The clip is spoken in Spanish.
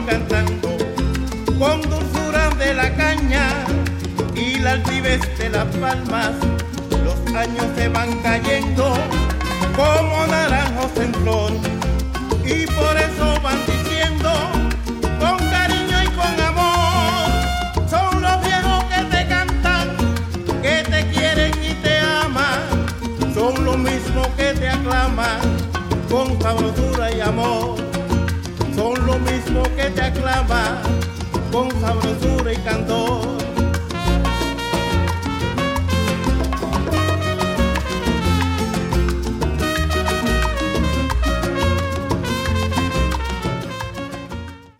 cantando con dulzura de la caña y la altivez de las palmas. Los años se van cayendo como naranjos en flor y por eso van diciendo con cariño y con amor. Son los viejos que te cantan, que te quieren y te aman, son los mismos que te aclaman con sabrosura y amor. Son los mismos que te aclaman con sabrosura y candor.